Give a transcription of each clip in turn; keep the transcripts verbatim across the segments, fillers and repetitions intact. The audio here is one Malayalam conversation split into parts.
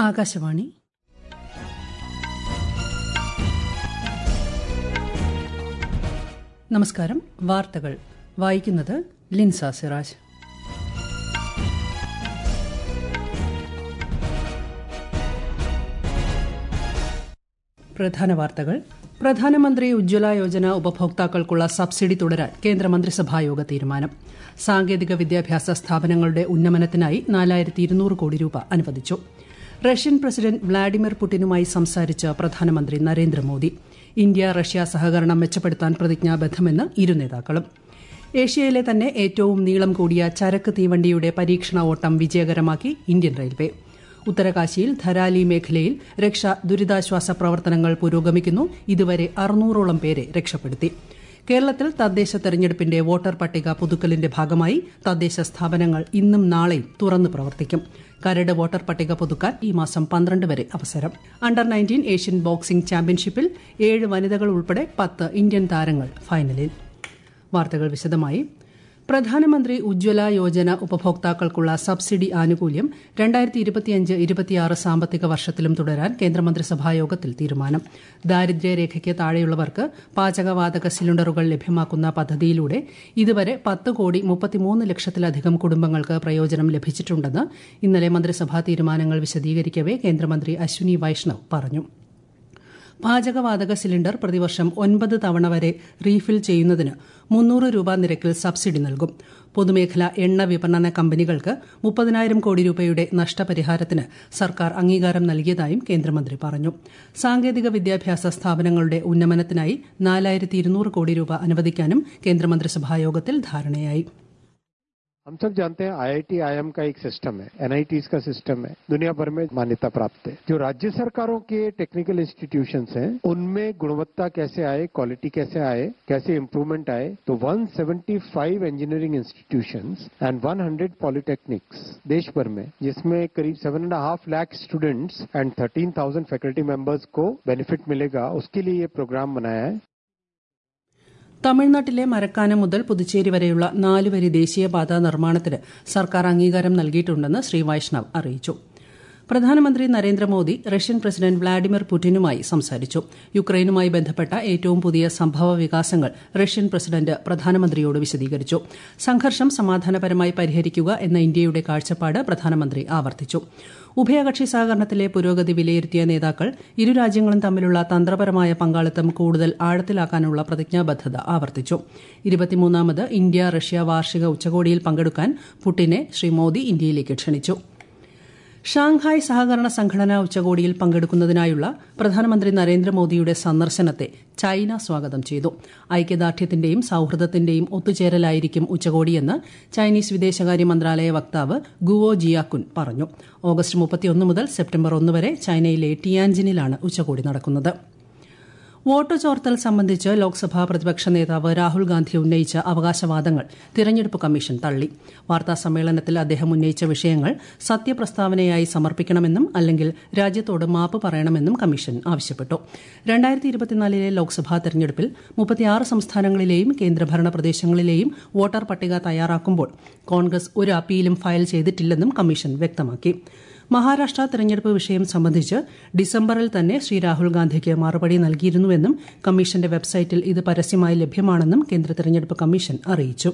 ആകാശവാണി. നമസ്കാരം. വാർത്തകൾ വായിക്കുന്നത് ലിൻസ സിറാജ്. പ്രധാന വാർത്തകൾ. പ്രധാനമന്ത്രി ഉജ്ജ്വല യോജന ഉപഭോക്താക്കൾക്കുള്ള സബ്സിഡി തുടരാൻ കേന്ദ്രമന്ത്രിസഭായോഗ തീരുമാനം. സാങ്കേതിക വിദ്യാഭ്യാസ സ്ഥാപനങ്ങളുടെ ഉന്നമനത്തിനായി നാലായിരത്തി ഇരുന്നൂറ് കോടി രൂപ അനുവദിച്ചു. റഷ്യൻ പ്രസിഡന്റ് വ്ളാഡിമിർ പുടിനുമായി സംസാരിച്ച് പ്രധാനമന്ത്രി നരേന്ദ്രമോദി. ഇന്ത്യ റഷ്യ സഹകരണം മെച്ചപ്പെടുത്താൻ പ്രതിജ്ഞാബദ്ധമെന്ന് ഇരു നേതാക്കളും. ഏഷ്യയിലെ തന്നെ ഏറ്റവും നീളം കൂടിയ ചരക്ക് തീവണ്ടിയുടെ പരീക്ഷണ ഓട്ടം വിജയകരമാക്കി ഇന്ത്യൻ റെയിൽവേ. ഉത്തരകാശിയിൽ ധരാലി മേഖലയിൽ രക്ഷാ ദുരിതാശ്വാസ പ്രവർത്തനങ്ങൾ പുരോഗമിക്കുന്നു. ഇതുവരെ അറുന്നൂറോളം പേരെ രക്ഷപ്പെടുത്തി. കേരളത്തിൽ തദ്ദേശ തെരഞ്ഞെടുപ്പിന്റെ വോട്ടർ പട്ടിക പുതുക്കലിന്റെ ഭാഗമായി തദ്ദേശ സ്ഥാപനങ്ങൾ ഇന്നും നാളെയും തുറന്നു പ്രവർത്തിക്കും. കരട് വോട്ടർ പട്ടിക പുതുക്കാൻ ഈ മാസം പന്ത്രണ്ട് വരെ അവസരം. അണ്ടർ നയൻറ്റീൻ ഏഷ്യൻ ബോക്സിംഗ് ചാമ്പ്യൻഷിപ്പിൽ ഏഴ് വനിതകൾ ഉൾപ്പെടെ പത്ത് ഇന്ത്യൻ താരങ്ങൾ ഫൈനലിൽ. വാർത്തകൾ വിശദമായി. പ്രധാനമന്ത്രി ഉജ്ജ്വല യോജന ഉപഭോക്താക്കൾക്കുള്ള സബ്സിഡി ആനുകൂല്യം രണ്ടായിരത്തി ഇരുപത്തിയഞ്ച് ഇരുപത്തിയാറ് സാമ്പത്തിക വർഷത്തിലും തുടരാൻ കേന്ദ്രമന്ത്രിസഭായോഗത്തിൽ തീരുമാനം. ദാരിദ്ര്യരേഖയ്ക്ക് താഴെയുള്ളവർക്ക് പാചകവാതക സിലിണ്ടറുകൾ ലഭ്യമാക്കുന്ന പദ്ധതിയിലൂടെ ഇതുവരെ പത്ത് കോടി മുപ്പത്തിമൂന്ന് ലക്ഷത്തിലധികം കുടുംബങ്ങൾക്ക് പ്രയോജനം ലഭിച്ചിട്ടുണ്ടെന്ന് ഇന്നലെ മന്ത്രിസഭാ തീരുമാനങ്ങൾ വിശദീകരിക്കവെ കേന്ദ്രമന്ത്രി അശ്വിനി വൈഷ്ണവ് പറഞ്ഞു. പാചകവാതക സിലിണ്ടർ പ്രതിവർഷം ഒൻപത് തവണ വരെ റീഫിൽ ചെയ്യുന്നതിന് മുന്നൂറ് രൂപ നിരക്കിൽ സബ്സിഡി നൽകും. പൊതുമേഖലാ എണ്ണ വിപണന കമ്പനികൾക്ക് മുപ്പതിനായിരം കോടി രൂപയുടെ നഷ്ടപരിഹാരത്തിന് സർക്കാർ അംഗീകാരം നൽകിയതായും കേന്ദ്രമന്ത്രി പറഞ്ഞു. സാങ്കേതിക വിദ്യാഭ്യാസ സ്ഥാപനങ്ങളുടെ ഉന്നമനത്തിനായി നാലായിരത്തി ഇരുന്നൂറ് കോടി രൂപ അനുവദിക്കാനും കേന്ദ്രമന്ത്രിസഭായോഗത്തിൽ ധാരണയായി. हम सब जानते हैं आई I T I I am का एक सिस्टम है, एन आई टी एस का सिस्टम है, दुनिया भर में मान्यता प्राप्त है. जो राज्य सरकारों के टेक्निकल इंस्टीट्यूशंस हैं उनमें गुणवत्ता कैसे आए, क्वालिटी कैसे आए, कैसे इम्प्रूवमेंट आए, तो एक सौ पचहत्तर इंजीनियरिंग इंस्टीट्यूशंस एंड सौ पॉलिटेक्निक्स देश भर में, जिसमें करीब seven and half lakh students and thirteen thousand faculty members को बेनिफिट मिलेगा, उसके लिए ये प्रोग्राम बनाया है. തമിഴ്നാട്ടിലെ മരക്കാനം മുതൽ പുതുച്ചേരി വരെയുള്ള നാലുവരി ദേശീയപാത നിർമ്മാണത്തിന് സർക്കാർ അംഗീകാരം നൽകിയിട്ടുണ്ടെന്ന് ശ്രീ വൈഷ്ണവ് അറിയിച്ചു. പ്രധാനമന്ത്രി നരേന്ദ്രമോദി റഷ്യൻ പ്രസിഡന്റ് വ്ളാഡിമിർ പുടിനുമായി സംസാരിച്ചു. യുക്രൈനുമായി ബന്ധപ്പെട്ട ഏറ്റവും പുതിയ സംഭവ വികാസങ്ങൾ റഷ്യൻ പ്രസിഡന്റ് പ്രധാനമന്ത്രിയോട് വിശദീകരിച്ചു. സംഘർഷം സമാധാനപരമായി പരിഹരിക്കുക എന്ന ഇന്ത്യയുടെ കാഴ്ചപ്പാട് പ്രധാനമന്ത്രി ആവർത്തിച്ചു. ഉഭയകക്ഷി സഹകരണത്തിലെ പുരോഗതി വിലയിരുത്തിയ നേതാക്കൾ ഇരു രാജ്യങ്ങളും തമ്മിലുള്ള തന്ത്രപരമായ പങ്കാളിത്തം കൂടുതൽ ആഴത്തിലാക്കാനുള്ള പ്രതിജ്ഞാബദ്ധത ആവർത്തിച്ചു. ഇരുപത്തിമൂന്നാമത് ഇന്ത്യ റഷ്യ വാർഷിക ഉച്ചകോടിയിൽ പങ്കെടുക്കാൻ പുടിനെ ശ്രീ മോദി ഇന്ത്യയിലേക്ക് ക്ഷണിച്ചു. ഷാങ്ഹായ് സഹകരണ സംഘടനാ ഉച്ചകോടിയിൽ പങ്കെടുക്കുന്നതിനായുള്ള പ്രധാനമന്ത്രി നരേന്ദ്രമോദിയുടെ സന്ദർശനത്തെ ചൈന സ്വാഗതം ചെയ്തു. ഐക്യദാർഢ്യത്തിന്റെയും സൌഹൃദത്തിന്റെയും ഒത്തുചേരലായിരിക്കും ഉച്ചകോടിയെന്ന് ചൈനീസ് വിദേശകാര്യ മന്ത്രാലയ വക്താവ് ഗുവോ ജിയാകുൻ പറഞ്ഞു. ഓഗസ്റ്റ് മുപ്പത്തിയൊന്ന് മുതൽ സെപ്റ്റംബർ ഒന്ന് വരെ ചൈനയിലെ ടിയാൻജിനിലാണ് ഉച്ചകോടി നടക്കുന്നത്. വോട്ട് ചോർത്തൽ സംബന്ധിച്ച് ലോക്സഭാ പ്രതിപക്ഷ നേതാവ് രാഹുൽ ഗാന്ധി ഉന്നയിച്ച അവകാശവാദങ്ങൾ തിരഞ്ഞെടുപ്പ് കമ്മീഷൻ തള്ളി. വാർത്താസമ്മേളനത്തിൽ അദ്ദേഹം ഉന്നയിച്ച വിഷയങ്ങൾ സത്യപ്രസ്താവനയായി സമർപ്പിക്കണമെന്നും അല്ലെങ്കിൽ രാജ്യത്തോട് മാപ്പ് പറയണമെന്നും കമ്മീഷൻ ആവശ്യപ്പെട്ടു. രണ്ടായിരത്തി ഇരുപത്തിനാലിലെ ലോക്സഭാ തെരഞ്ഞെടുപ്പിൽ മുപ്പത്തിയാറ് സംസ്ഥാനങ്ങളിലെയും കേന്ദ്രഭരണ പ്രദേശങ്ങളിലെയും വോട്ടർ പട്ടിക തയ്യാറാക്കുമ്പോൾ കോൺഗ്രസ് ഒരു അപ്പീലും ഫയൽ ചെയ്തിട്ടില്ലെന്നും കമ്മീഷൻ വ്യക്തമാക്കി. മഹാരാഷ്ട്ര തെരഞ്ഞെടുപ്പ് വിഷയം സംബന്ധിച്ച് ഡിസംബറിൽ തന്നെ ശ്രീ രാഹുൽ ഗാന്ധിക്ക് മറുപടി നൽകിയിരുന്നുവെന്നും കമ്മീഷന്റെ വെബ്സൈറ്റിൽ ഇത് പരസ്യമായി ലഭ്യമാണെന്നും കേന്ദ്ര തെരഞ്ഞെടുപ്പ് കമ്മീഷൻ അറിയിച്ചു.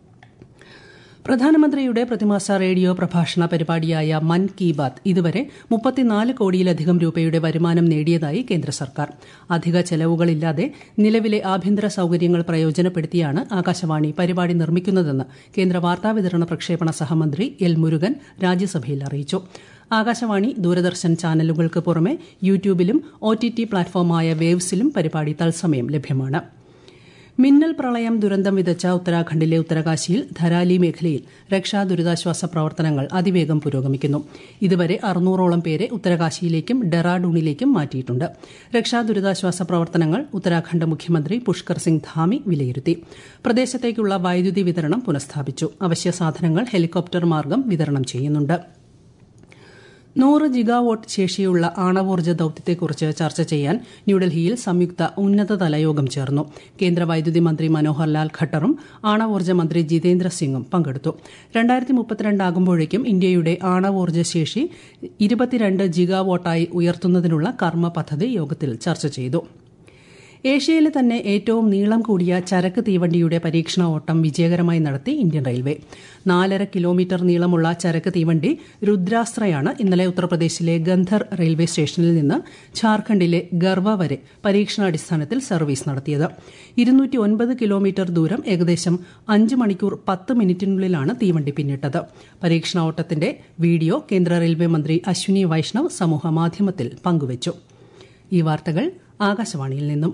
പ്രധാനമന്ത്രിയുടെ പ്രതിമാസ റേഡിയോ പ്രഭാഷണ പരിപാടിയായ മൻ കി ബാത് ഇതുവരെ മുപ്പത്തിനാല് കോടിയിലധികം രൂപയുടെ വരുമാനം നേടിയതായി കേന്ദ്ര സർക്കാർ. അധിക ചെലവുകളില്ലാതെ നിലവിലെ ആഭ്യന്തര സൌകര്യങ്ങൾ പ്രയോജനപ്പെടുത്തിയാണ് ആകാശവാണി പരിപാടി നിർമ്മിക്കുന്നതെന്ന് കേന്ദ്ര വാർത്താവിതരണ പ്രക്ഷേപണ സഹമന്ത്രി എൽ മുരുകൻ രാജ്യസഭയിൽ അറിയിച്ചു. ആകാശവാണി ദൂരദർശൻ ചാനലുകൾക്ക് പുറമെ യൂട്യൂബിലും ഒ ടി ടി പ്ലാറ്റ്ഫോമായ വേവ്സിലും പരിപാടി തത്സമയം ലഭ്യമാണ്. മിന്നൽ പ്രളയം ദുരന്തം വിതച്ച ഉത്തരാഖണ്ഡിലെ ഉത്തരകാശിയിൽ ധരാലി മേഖലയിൽ രക്ഷാ ദുരിതാശ്വാസ പ്രവർത്തനങ്ങൾ അതിവേഗം പുരോഗമിക്കുന്നു. ഇതുവരെ അറുന്നൂറോളം പേരെ ഉത്തരകാശിയിലേക്കും ഡെറാഡൂണിലേക്കും മാറ്റിയിട്ടുണ്ട്. രക്ഷാ ദുരിതാശ്വാസ പ്രവർത്തനങ്ങൾ ഉത്തരാഖണ്ഡ് മുഖ്യമന്ത്രി പുഷ്കർ സിംഗ് ധാമി വിലയിരുത്തി. പ്രദേശത്തേക്കുള്ള വൈദ്യുതി വിതരണം പുനഃസ്ഥാപിച്ചു. അവശ്യ സാധനങ്ങൾ ഹെലികോപ്റ്റർ മാർഗം വിതരണം ചെയ്യുന്നുണ്ട്. നൂറ് ജിഗാവോട്ട് ശേഷിയുള്ള ആണവോർജ്ജ ദൌത്യത്തെക്കുറിച്ച് ചർച്ച ചെയ്യാൻ ന്യൂഡൽഹിയിൽ സംയുക്ത ഉന്നതതല യോഗം ചേർന്നു. കേന്ദ്ര വൈദ്യുതി മന്ത്രി മനോഹർ ലാൽ ഖട്ടറും ആണവോർജ്ജ മന്ത്രി ജിതേന്ദ്ര സിംഗും പങ്കെടുത്തു. രണ്ടായിരത്തി മുപ്പത്തിരണ്ടാകുമ്പോഴേക്കും ഇന്ത്യയുടെ ആണവോർജ്ജ ശേഷി ഇരുപത്തിരണ്ട് ജിഗാവോട്ടായി ഉയർത്തുന്നതിനുള്ള കർമ്മ പദ്ധതി യോഗത്തിൽ ചർച്ച ചെയ്തു. ഏഷ്യയിലെ തന്നെ ഏറ്റവും നീളം കൂടിയ ചരക്ക് തീവണ്ടിയുടെ പരീക്ഷണ ഓട്ടം വിജയകരമായി നടത്തി ഇന്ത്യൻ റെയിൽവേ. നാലര കിലോമീറ്റർ നീളമുള്ള ചരക്ക് തീവണ്ടി രുദ്രാസ്ത്രയാണ് ഇന്നലെ ഉത്തർപ്രദേശിലെ ഗന്ധർ റെയിൽവേ സ്റ്റേഷനിൽ നിന്ന് ഝാർഖണ്ഡിലെ ഗർവ വരെ പരീക്ഷണാടിസ്ഥാനത്തിൽ സർവീസ് നടത്തിയത്. ഇരുന്നൂറ്റി ഒൻപത് കിലോമീറ്റർ ദൂരം ഏകദേശം അഞ്ച് മണിക്കൂർ പത്ത് മിനിറ്റിനുള്ളിലാണ് തീവണ്ടി പിന്നിട്ടത്. പരീക്ഷണ ഓട്ടത്തിന്റെ വീഡിയോ കേന്ദ്ര റെയിൽവേ മന്ത്രി അശ്വിനി വൈഷ്ണവ് സമൂഹമാധ്യമത്തിൽ പങ്കുവച്ചു. ഈ വാർത്തകൾ ആകാശവാണിയിൽ നിന്നും.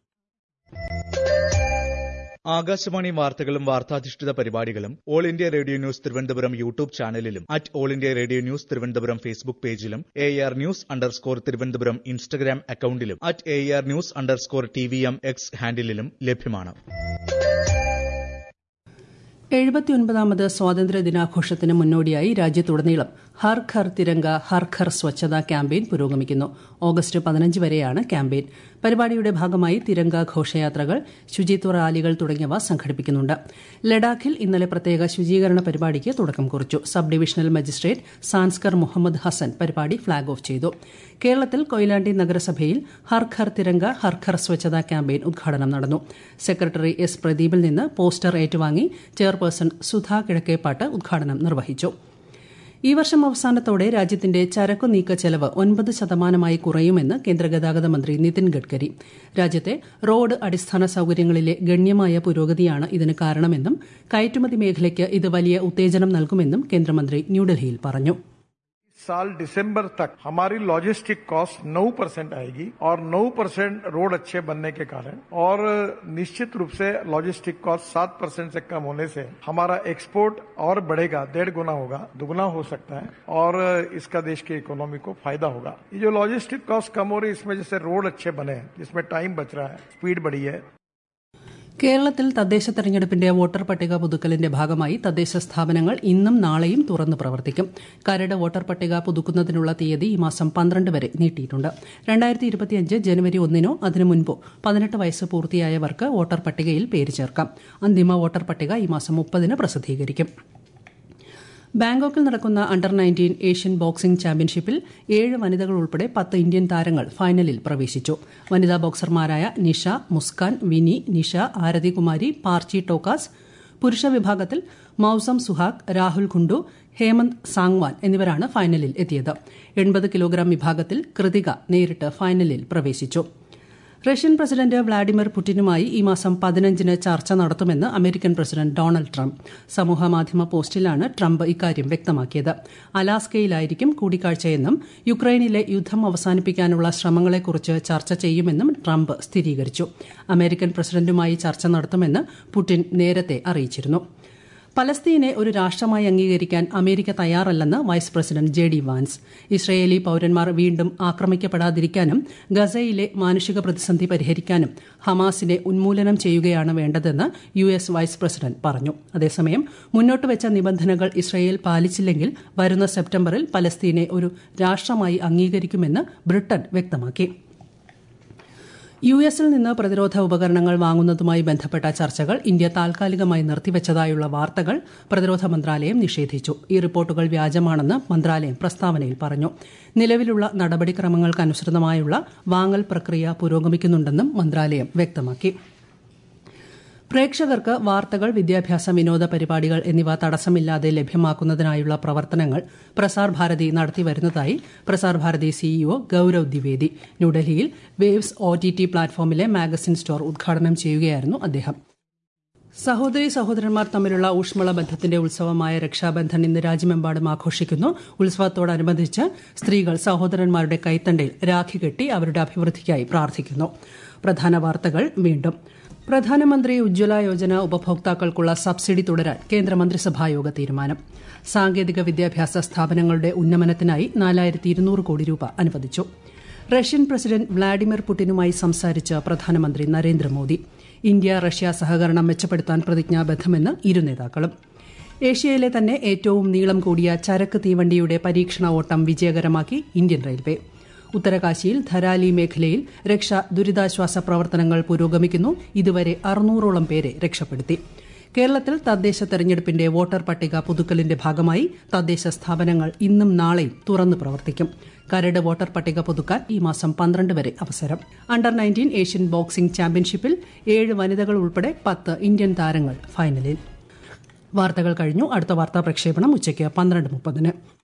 ആകാശവാണി വാർത്തകളും വാർത്താധിഷ്ഠിത പരിപാടികളും all India radio news Thiruvananthapuram YouTube ചാനലിലും at all India radio news Thiruvananthapuram Facebook പേജിലും A R news underscore Thiruvananthapuram Instagram അക്കൌണ്ടിലും at A R news underscore T V M X ഹാൻഡിലും ലഭ്യമാണ്. എഴുപത്തിയൊൻപതാമത് സ്വാതന്ത്ര്യ ദിനാഘോഷത്തിന് മുന്നോടിയായി രാജ്യത്തുടനീളം ഹർ ഘർ തിരംഗ ഹർ ഘർ സ്വച്ഛത ക്യാമ്പയിൻ പുരോഗമിക്കുന്നു. ഓഗസ്റ്റ് പതിനഞ്ച് വരെയാണ് ക്യാമ്പയിൻ. പരിപാടിയുടെ ഭാഗമായി തിരംഗ ഘോഷയാത്രകൾ, ശുചിത്വ റാലികൾ തുടങ്ങിയവ സംഘടിപ്പിക്കുന്നുണ്ട്. ലഡാക്കിൽ ഇന്നലെ പ്രത്യേക ശുചീകരണ പരിപാടിക്ക് തുടക്കം കുറിച്ചു. Sub divisional magistrate Zanskar Muhammad Hasan പരിപാടി ഫ്ളാഗ് ഓഫ് ചെയ്തു. കേരളത്തിൽ കൊയിലാണ്ടി നഗരസഭയിൽ ഹർ ഘർ തിരംഗ ഹർ ഘർ സ്വച്ഛത ക്യാമ്പയിൻ ഉദ്ഘാടനം നടന്നു. സെക്രട്ടറി എസ് പ്രദീപിൽ നിന്ന് പോസ്റ്റർ ഏറ്റുവാങ്ങി ചെയർപേഴ്സൺ സുധാ കിഴക്കേപ്പാട്ട് ഉദ്ഘാടനം നിർവഹിച്ചു. ഈ വർഷം അവസാനത്തോടെ രാജ്യത്തിന്റെ ചരക്കു നീക്ക ചെലവ് ഒൻപത് ശതമാനമായി കുറയുമെന്ന് കേന്ദ്ര ഗതാഗത മന്ത്രി നിതിൻ ഗഡ്കരി. രാജ്യത്തെ റോഡ് അടിസ്ഥാന സൌകര്യങ്ങളിലെ ഗണ്യമായ പുരോഗതിയാണ് ഇതിന് കാരണമെന്നും കയറ്റുമതി മേഖലയ്ക്ക് ഇത് വലിയ ഉത്തേജനം നൽകുമെന്നും കേന്ദ്രമന്ത്രി ന്യൂഡൽഹിയിൽ പറഞ്ഞു. साल दिसंबर तक हमारी लॉजिस्टिक कॉस्ट नौ परसेंट आएगी और नौ परसेंट रोड अच्छे बनने के कारण और निश्चित रूप से लॉजिस्टिक कॉस्ट सात परसेंट से कम होने से हमारा एक्सपोर्ट और बढ़ेगा, डेढ़ गुना होगा, दुगना हो सकता है और इसका देश की इकोनॉमी को फायदा होगा. ये जो लॉजिस्टिक कॉस्ट कम हो रही है इसमें जैसे रोड अच्छे बने हैं, जिसमें टाइम बच रहा है, स्पीड बढ़ी है. കേരളത്തിൽ തദ്ദേശ തെരഞ്ഞെടുപ്പിന്റെ വോട്ടർ പട്ടിക പുതുക്കലിന്റെ ഭാഗമായി തദ്ദേശ സ്ഥാപനങ്ങൾ ഇന്നും നാളെയും തുറന്നു പ്രവർത്തിക്കും. കരട് വോട്ടർ പട്ടിക പുതുക്കുന്നതിനുള്ള തീയതി ഈ മാസം പന്ത്രണ്ട് വരെ നീട്ടിയിട്ടുണ്ട്. രണ്ടായിരത്തി ഇരുപത്തിയഞ്ച് ജനുവരി ഒന്നിനോ അതിനു മുൻപോ പതിനെട്ട് വയസ്സ് പൂർത്തിയായവർക്ക് വോട്ടർ പട്ടികയിൽ പേര് ചേർക്കാം. അന്തിമ വോട്ടർ പട്ടിക ഈ മാസം മുപ്പതിന് പ്രസിദ്ധീകരിക്കും. ബാങ്കോക്കിൽ നടക്കുന്ന അണ്ടർ നയൻറ്റീൻ ഏഷ്യൻ ബോക്സിംഗ് ചാമ്പ്യൻഷിപ്പിൽ ഏഴ് വനിതകൾ ഉൾപ്പെടെ പത്ത് ഇന്ത്യൻ താരങ്ങൾ ഫൈനലിൽ പ്രവേശിച്ചു. വനിതാ ബോക്സർമാരായ നിഷ, മുസ്കാൻ, വിനി, നിഷ, ആരതികുമാരി, പാർച്ചി ടോക്കാസ്. പുരുഷ വിഭാഗത്തിൽ മൌസം സുഹാഗ്, രാഹുൽ ഖുണ്ടു, ഹേമന്ത് സാങ്വാൻ എന്നിവരാണ് ഫൈനലിൽ എത്തിയത്. എൺപത് കിലോഗ്രാം വിഭാഗത്തിൽ കൃതിക നേരിട്ട് ഫൈനലിൽ പ്രവേശിച്ചു. റഷ്യൻ പ്രസിഡന്റ് വ്ളാഡിമിർ പുടിനുമായി ഈ മാസം പതിനഞ്ചിന് ചർച്ച നടത്തുമെന്ന് അമേരിക്കൻ പ്രസിഡന്റ് ഡൊണാൾഡ് ട്രംപ്. സമൂഹമാധ്യമ പോസ്റ്റിലാണ് ട്രംപ് ഇക്കാര്യം വ്യക്തമാക്കിയത്. അലാസ്കയിലായിരിക്കും കൂടിക്കാഴ്ചയെന്നും യുക്രൈനിലെ യുദ്ധം അവസാനിപ്പിക്കാനുള്ള ശ്രമങ്ങളെക്കുറിച്ച് ചർച്ച ചെയ്യുമെന്നും ട്രംപ് സ്ഥിരീകരിച്ചു. അമേരിക്കൻ പ്രസിഡന്റുമായി ചർച്ച നടത്തുമെന്ന് പുടിൻ നേരത്തെ അറിയിച്ചിരുന്നു. പലസ്തീനെ ഒരു രാഷ്ട്രമായി അംഗീകരിക്കാൻ അമേരിക്ക തയ്യാറല്ലെന്ന് vice president J D Vance. Israeli പൌരന്മാർ വീണ്ടും ആക്രമിക്കപ്പെടാതിരിക്കാനും ഗസയിലെ മാനുഷിക പ്രതിസന്ധി പരിഹരിക്കാനും ഹമാസിനെ ഉന്മൂലനം ചെയ്യുകയാണ് വേണ്ടതെന്ന് യു എസ് വൈസ് പ്രസിഡന്റ് പറഞ്ഞു. അതേസമയം മുന്നോട്ട് വെച്ച നിബന്ധനകൾ ഇസ്രയേൽ പാലിച്ചില്ലെങ്കിൽ വരുന്ന സെപ്റ്റംബറിൽ പലസ്തീനെ ഒരു രാഷ്ട്രമായി അംഗീകരിക്കുമെന്ന് ബ്രിട്ടൻ വ്യക്തമാക്കി. യു എസിൽ നിന്ന് പ്രതിരോധ ഉപകരണങ്ങൾ വാങ്ങുന്നതുമായി ബന്ധപ്പെട്ട ചർച്ചകൾ ഇന്ത്യ താൽക്കാലികമായി നിർത്തിവച്ചതായുള്ള വാർത്തകൾ പ്രതിരോധ മന്ത്രാലയം നിഷേധിച്ചു. ഈ റിപ്പോർട്ടുകൾ വ്യാജമാണെന്ന് മന്ത്രാലയം പ്രസ്താവനയിൽ പറഞ്ഞു. നിലവിലുള്ള നടപടിക്രമങ്ങൾക്കനുസൃതമായുള്ള വാങ്ങൽ പ്രക്രിയ പുരോഗമിക്കുന്നുണ്ടെന്നും മന്ത്രാലയം വ്യക്തമാക്കി. പ്രേക്ഷകർക്ക് വാർത്തകൾ, വിദ്യാഭ്യാസ, വിനോദ പരിപാടികൾ എന്നിവ തടസ്സമില്ലാതെ ലഭ്യമാക്കുന്നതിനായുള്ള പ്രവർത്തനങ്ങൾ പ്രസാർ ഭാരതി നടത്തിവരുന്നതായി പ്രസാർ ഭാരതി സിഇഒ ഗൌരവ് ദ്വിവേദി ന്യൂഡൽഹിയിൽ വേവ്സ് ഒ ടി ടി പ്ലാറ്റ്ഫോമിലെ മാഗസിൻ സ്റ്റോർ ഉദ്ഘാടനം ചെയ്യുകയായിരുന്നു അദ്ദേഹം. സഹോദരീ സഹോദരന്മാർ തമ്മിലുള്ള ഊഷ്മള ബന്ധത്തിന്റെ ഉത്സവമായ രക്ഷാബന്ധൻ ഇന്ന് രാജ്യമെമ്പാടും ആഘോഷിക്കുന്നു. ഉത്സവത്തോടനുബന്ധിച്ച് സ്ത്രീകൾ സഹോദരന്മാരുടെ കൈത്തണ്ടയിൽ രാഖി കെട്ടി അവരുടെ അഭിവൃദ്ധിക്കായി പ്രാർത്ഥിക്കുന്നു. പ്രധാന വാർത്തകൾ വീണ്ടും. പ്രധാനമന്ത്രി ഉജ്ജ്വല യോജന ഉപഭോക്താക്കൾക്കുള്ള സബ്സിഡി തുടരാൻ കേന്ദ്രമന്ത്രിസഭായോഗ തീരുമാനം. സാങ്കേതിക വിദ്യാഭ്യാസ സ്ഥാപനങ്ങളുടെ ഉന്നമനത്തിനായി നാലായിരത്തി ഇരുന്നൂറ് കോടി രൂപ അനുവദിച്ചു. റഷ്യൻ പ്രസിഡന്റ് വ്ളാഡിമിർ പുടിനുമായി സംസാരിച്ച പ്രധാനമന്ത്രി നരേന്ദ്രമോദി. ഇന്ത്യ റഷ്യ സഹകരണം മെച്ചപ്പെടുത്താൻ പ്രതിജ്ഞാബദ്ധമെന്ന് ഇരു നേതാക്കളും. ഏഷ്യയിലെ തന്നെ ഏറ്റവും നീളം കൂടിയ ചരക്ക് തീവണ്ടിയുടെ പരീക്ഷണ ഓട്ടം വിജയകരമാക്കി ഇന്ത്യൻ റെയിൽവേ. ഉത്തരകാശിയിൽ ധരാലി മേഖലയിൽ രക്ഷാ ദുരിതാശ്വാസ പ്രവർത്തനങ്ങൾ പുരോഗമിക്കുന്നു. ഇതുവരെ അറുന്നൂറോളം പേരെ രക്ഷപ്പെടുത്തി. കേരളത്തിൽ തദ്ദേശ തെരഞ്ഞെടുപ്പിന്റെ വോട്ടർ പട്ടിക പുതുക്കലിന്റെ ഭാഗമായി തദ്ദേശ സ്ഥാപനങ്ങൾ ഇന്നും നാളെയും തുറന്നു പ്രവർത്തിക്കും. കരട് വോട്ടർ പട്ടിക പുതുക്കാൻ ഈ മാസം പന്ത്രണ്ട് വരെ അവസരം. അണ്ടർ നയൻറ്റീൻ ഏഷ്യൻ ബോക്സിംഗ് ചാമ്പ്യൻഷിപ്പിൽ ഏഴ് വനിതകൾ ഉൾപ്പെടെ പത്ത് ഇന്ത്യൻ താരങ്ങൾ ഫൈനലിൽ. വാർത്തകൾ കഴിഞ്ഞു. അടുത്ത വാർത്താ പ്രക്ഷേപണം ഉച്ചയ്ക്ക് പന്ത്രണ്ട് മുപ്പതിന്.